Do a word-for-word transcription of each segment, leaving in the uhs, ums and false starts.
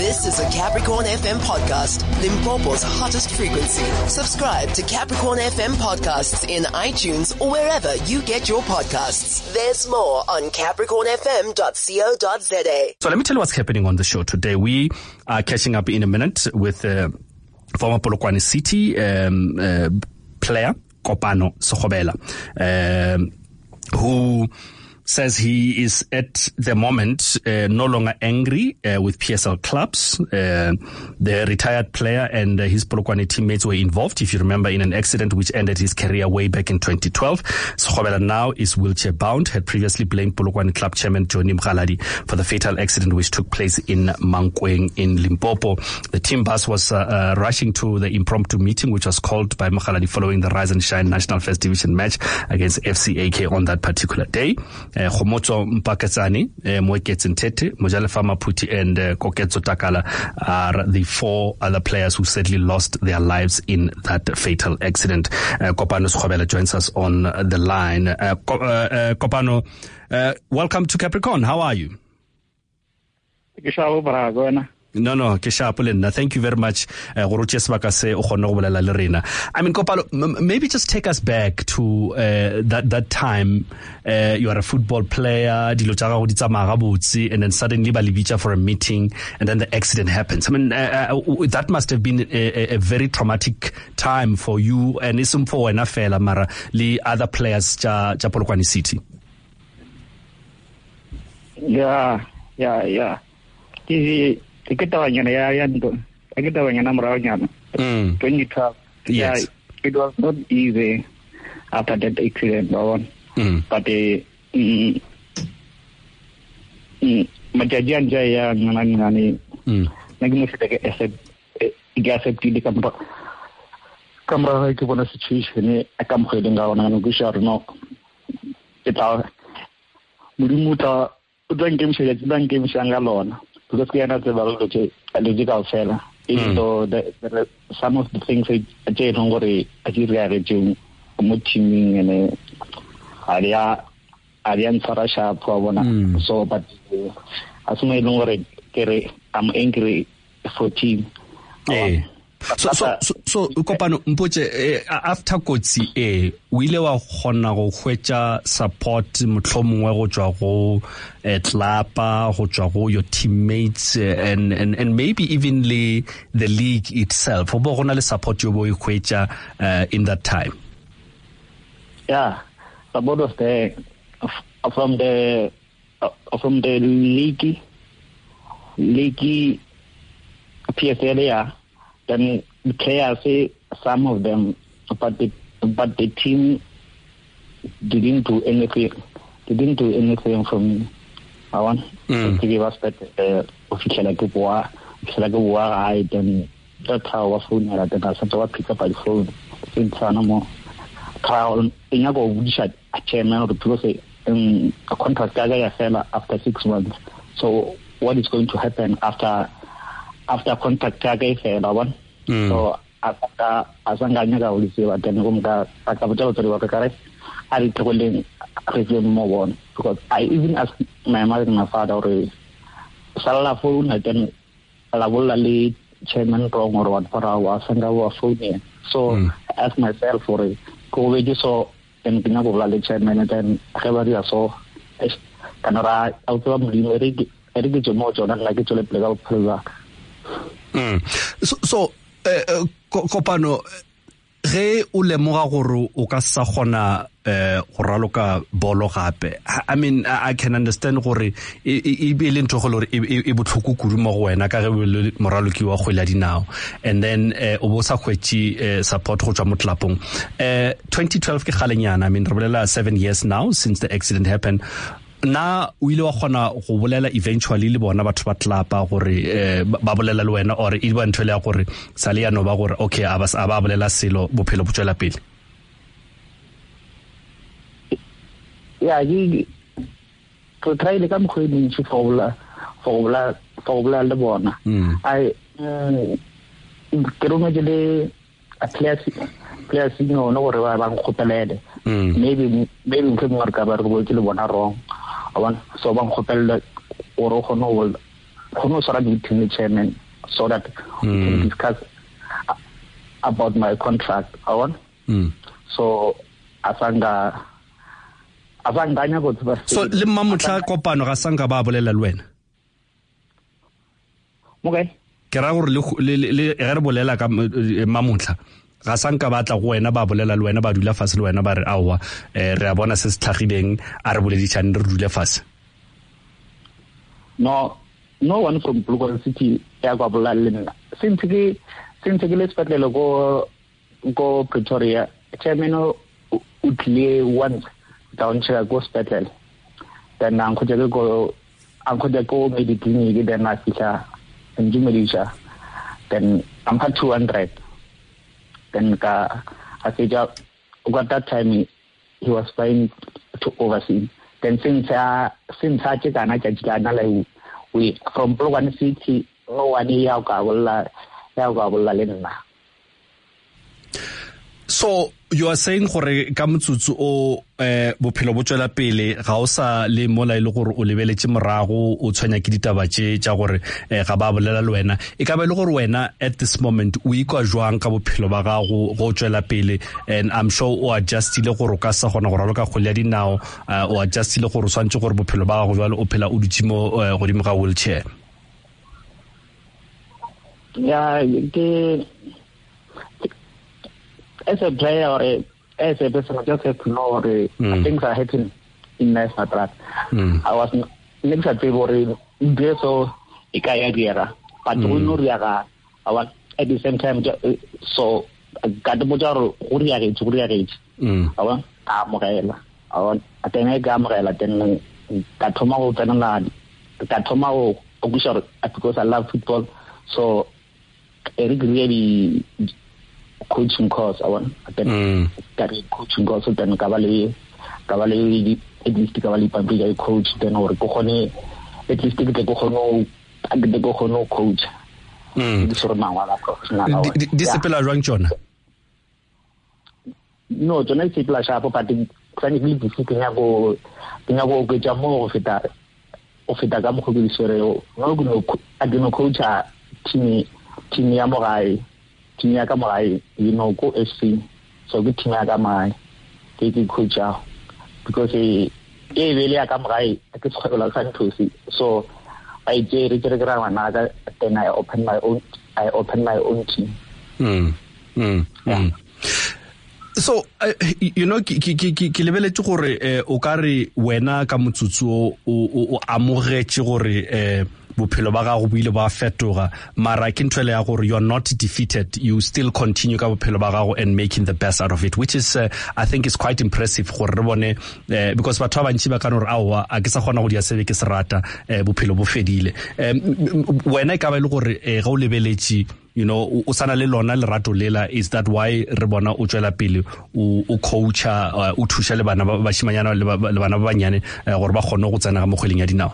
This is a Capricorn F M podcast, Limpopo's hottest frequency. Subscribe to Capricorn F M podcasts in iTunes or wherever you get your podcasts. There's more on capricorn f m dot co dot z a. So let me tell you what's happening on the show today. We are catching up in a minute with uh, former Polokwane City um, uh, player Kopano Sekgobela, um, who says he is at the moment uh, no longer angry uh, with P S L clubs. Uh, the retired player and uh, his Polokwane teammates were involved, if you remember, in an accident which ended his career way back in twenty twelve. Sekgobela now is wheelchair bound, had previously blamed Polokwane club chairman Johnny Mkhaladi for the fatal accident which took place in Mankweng in Limpopo. The team bus was uh, uh, rushing to the impromptu meeting which was called by Mkhaladi following the Rise and Shine National First Division match against F C A K on that particular day. Khomotso Mpakatsani, Moeketsi Ntete, Mojalefa Maputi and Koketso Takala are the four other players who sadly lost their lives in that fatal accident. Uh, Kopano Sekgobela joins us on the line. Uh, uh, Kopano, uh, welcome to Capricorn. How are you? No, no, ke sharp lena. Thank you very much. I mean, Kopano, maybe just take us back to uh, that that time. Uh, you are a football player, and then suddenly Balibicha for a meeting, and then the accident happens. I mean, uh, uh, that must have been a, a very traumatic time for you, and isum for Nafela Mara, the other players, ja Polokwane City. Yeah, yeah, yeah. Mm. twenty twelve. Yes. Yeah, it was not easy after that accident, mm. but uh, mm, mm, majajian jaya ngani ngani nagi mesti accept accept di kamera kamera ke bona situation e akam khwele nga ona no gushar no eta mulimuta udang game shaya udang game shanga lona. Because we are not a logical fella. Even though the, the, some of the things I did on what I did read muching and area Arian Sarasha Provona. So, but as my longer I'm angry for team. So, so, so, so, Kopano, Mpoche, after Kotsi, eh, wile wa khona go hwetša support mohlomongwe go tšwa go tlapa go tšwa go your teammates and and and maybe even the the league itself go bona le support yo bo e hwetša in that time. Yeah, support was there from the uh, from the league league P S L, yeah. Then the players say some of them, but the but the team didn't do anything. Didn't do anything from I want mm. to give us that uh, official like war, official like war. I then that's how our phone era. Then I started pick up my phone. Since I no more. Trial in a go wish a chairman of the people say um a contract guy fell after six months. So what is going to happen after? After contact guy fair one. So after asanganya ga ulisiwa then kumka akabuta utori wakakare ali tokoleng resume more on because I even asked my mother and my father already sala phone then la bolla le chairman wrong or what for our sanga wa phone so mm. I asked myself for it go we just so and bina go la chairman and then everybody so kanara auto mo ri ri ke mo jona la ke tsole plela plela. Mm. So, so uh, Kopano, ge o lemoga gore o ka sa gona uh, go raloka bolo gape. I mean, I, I can understand gore e be le ntho gore e botlhoko kudu mo go wena ka ge le moraloki wa kgwele dinao and then uh, o bo sa khwetši uh, support go tswa mo tlapong. Uh, twenty twelve ke galenyana. I mean, re bolela seven years now since the accident happened. Na o ile wa gona go bolela eventually le bona batho ba tlapa gore ba bolela le wena or e ba nthwele ya gore sale ya no ba gore okay a ba a ba bolela selo bophelo bo tswela pele. Yeah, you to try to come clean to for for for le bona. I ke ro me le a class class no no gore ba ba ngopelele. Maybe maybe ke mo ka ba go ke le bona wrong. Awan so bang hotel oro khono wol who sort of meeting the chairman so that mm. we can discuss about my contract. On. Mm. So asanga asanga nya go tsa. So le mamutla kopano ga sanga ba bolela le wena. Okay. Ke ra gore le le re bolela ka mamutla. Ga sanka batla go wena ba bolela le wena ba dula fase le wena ba re awa eh re a bona se se tlhagileng a re boleditšane re dule fase. No, no one from Polokwane City ya go bolela le nna. Since ke since ke le sepetlele go go Pretoria, chairman o tle once down to go sepetlele. Then ang khotse go ang khotse go medicine then na fika njumedisha. Then I'm had two hundred. Then ka I said at that time he, he was trying to oversee. Then since uh, since I check and I check like we from Polokwane City no one ya ka bolla ya ka bolla le nna. So you are saying gore ka motsutsu o eh bophelo bo tswela pele ga o sa le mola ile gore o lebeletse morago o tshwanya ke ditaba tše tša gore eh ga ba bolela le wena e ka ba le gore wena at this moment o ikwa jwang ka bophelo ba gago go tswela pele and I'm sure o adjustile gore ka sa gona gore ka kgole ya dinao o adjustile gore swantse gore bophelo ba gago jwale o phela o dutse mo godimo ga wheelchair. Yeah, ke as a player or a, as a person, I just have to know or, uh, mm. things are happening in life like that. Mm. I was next at February, so ikaya diara, but we know riaga. I was at the same time, so got the bojaro uriage to uriage. I want Amorella. I want a tene gamrella, then Katomao Tanala, Katomao Ogusha, because I love football. So Eric really coaching course I want then that mm. coaching course then Cavalli Cavalli at least Cavalli public coach then or Kohone at least the Kohono the Kohono coach. Mm. Discipline rank John. No, John is people sharp but frankly the sitting go go get a more of it of it agam ko bisore no go agino coach timi timi amorai timi akamai you know go S C so good timi akamai take coach out because e e really akamai I could go la kan to see so I did it another then I open my own I open my own team. Mm. Mm. Yeah. Mm. So uh, you know ki ki ki ki lebeletse gore eh o ka re wena ka motsutsu o o amogetse gore eh bophelo ba gago buile ba fetoga mara ke ntwele ya gore you are not defeated, you still continue ka bophelo ba gago and making the best out of it, which is uh, I think is quite impressive gore re bone uh, because batho ba bantsi ba kana gore awa a ke sa gona go dia sebe ke serata uh, bophelo bo fedile um, wena ka ba le gore uh, ga o lebeletse you know o sana le lona le rato lela is that why re bona o tswela pele o o coacha uh, o thusha le bana ba shimanyana le bana ba banyane uh, gore ba gone go tsena ga mogweleng ya dinao.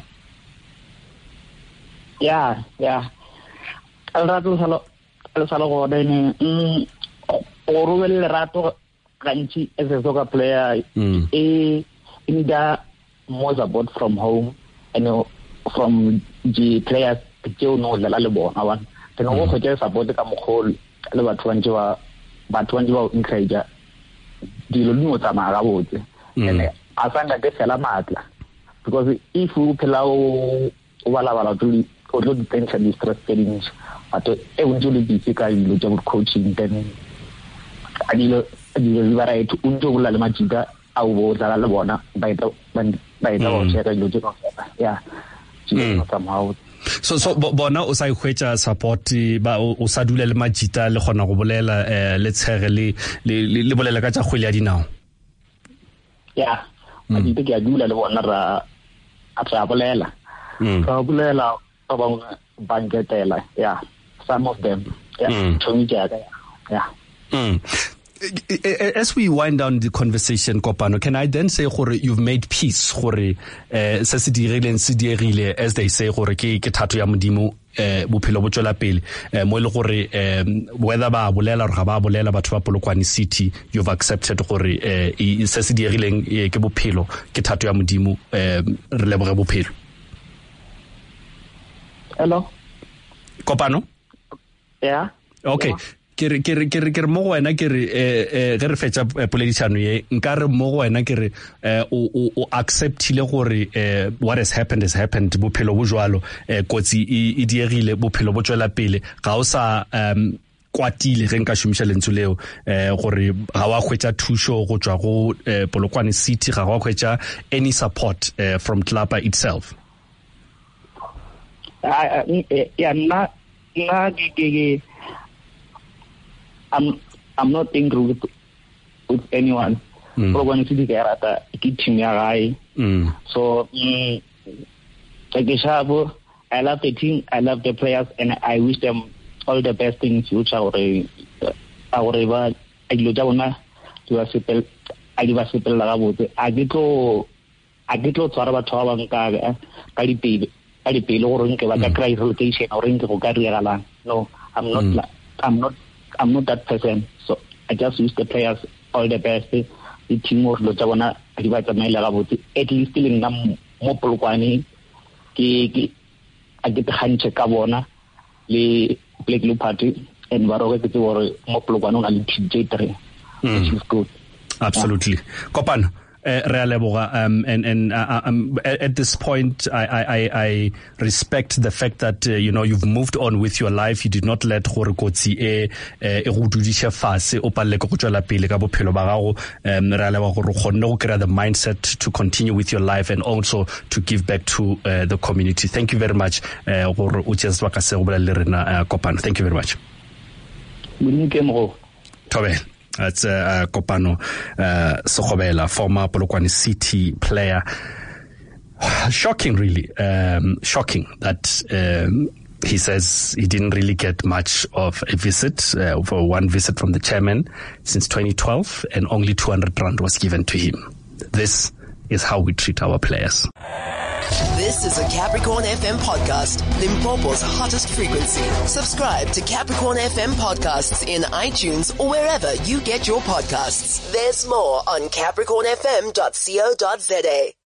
Yeah, yeah. El rato salo, el salo go dene. Mm, oro el rato kanchi as a soccer player. Mm. E in the most about from home, and you know, from the players you know la la bo awan. Then go go just about the kamkhol le batho ba ntwa batho ba ntwa encourage dilo mo tsamaya botse. And asanga ke fela matla because if you pelao wala wala tuli or the tension is frustrating but eventually busy ka ilo job coaching then adilo adilo right unjo la le majida au bo la le bona ba ita ba ita o share ilo job yeah somehow. So so bona o sa ikhwetsa support ba o sa dula le majita le gona go bolela eh le tshege le le bolela ka tsa kgwele ya dinao. Yeah, majita ke a dula le bona ra a tsa bolela. Mm. Ra bolela about bangetela, yeah, some of them, yeah, mm. yeah. Mm. As we wind down the conversation, Kopano, can I then say, gore you've made peace, gore se se dirileng se dirile, as they say, gore ke ke thato ya modimo eh bophelo bo tswela pele mo le gore whether ba bolela re ga ba bolela batho ba Polokwane City, you've accepted gore eh se se dirileng ke bophelo ke thato ya modimo eh re leboge bophelo. Hello. Kopano? Yeah. Okay. Ke re ke re ke re ke re mo go wena ke re eh ge re fetsa poledišano ye nka re mo go wena ke re o o acceptile gore eh what has happened has happened bophelo bo jwalo eh kotsi e diegile bophelo bo tswela pele ga o sa um kwatile ge nka šomiša lentswe leo eh gore ga wa khwetša thušo go tswa go Polokwane City ga wa khwetša any support uh, from Tlapa itself. I yeah na na ke I'm I'm not angry with with anyone. Polokwane City ke rata ke team ya gae. So mm, like Shabo, I love the team, I love the players, and I wish them all the best in future. Or however, I lo jabona to a simple I give a simple la bote. I get go I get lo tsara batho ba bang ka ka dipele ka dipele gore nke ba ka cry rotation or nke go ka riala. No, I'm not mm. I'm not I'm not that person. So I just wish the players all the best. The team of Lojabona, at least still in them more Polokwane, I get the hand check abona, the Black Blue Party, and Baroque or more Polokwane and J three, which is good. Absolutely. Kopan. Uh, um, and and uh, um, at, at this point, I, I, I respect the fact that uh, you know you've moved on with your life. You did not let gore kotsi e e go dudisha fase o palle go tswela pele ka bophelo ba gago. Um re a leba gore kgonne go kry the mindset to continue with your life and also to give back to uh, the community. Thank you very much uh, gore o tšea sebaka se go bolela le rena Kopano. Thank you very much. Tobel. That's uh, Kopano uh, Sekgobela, former Polokwane City player. Shocking, really. Um, shocking that um, he says he didn't really get much of a visit, uh, for one visit from the chairman since twenty twelve, and only two hundred rand was given to him. This is how we treat our players. This is a Capricorn F M podcast, Limpopo's hottest frequency. Subscribe to Capricorn F M podcasts in iTunes or wherever you get your podcasts. There's more on capricorn f m dot co dot za.